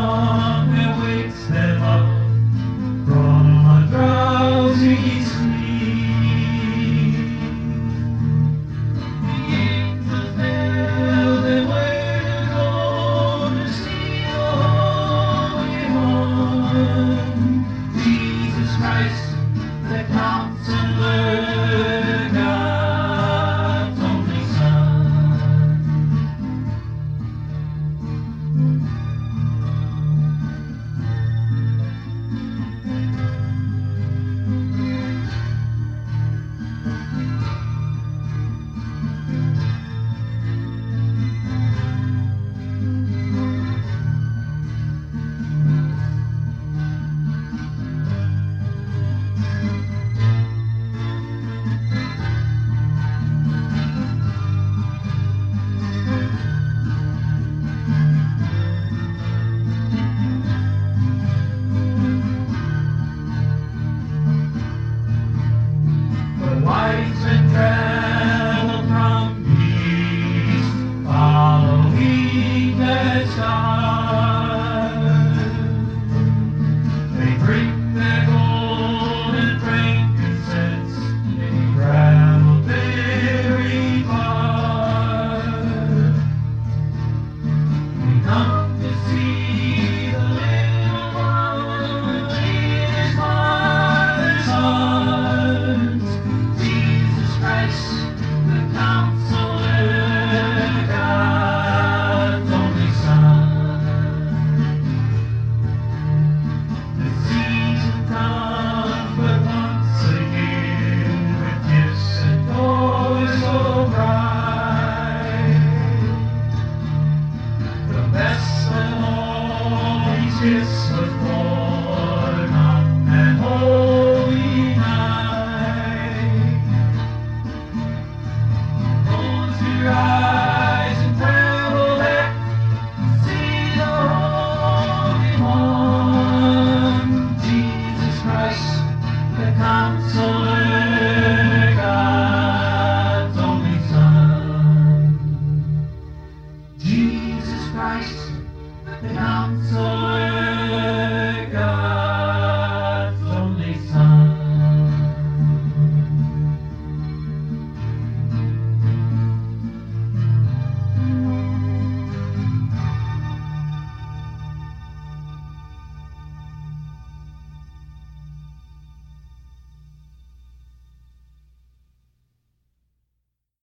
song that wakes them up from a drowsy sleep. The angels tell them where to go to see the Holy One, Jesus Christ, the Counselor, God's only Son. Wise men travel from east, following the stars. They bring their gold and frankincense, they travel very far. They come to see the little one in his father's arms, Jesus Christ, the Counselor, God's only Son. The season comes but once again, with gifts and toys so bright. The best of all these gifts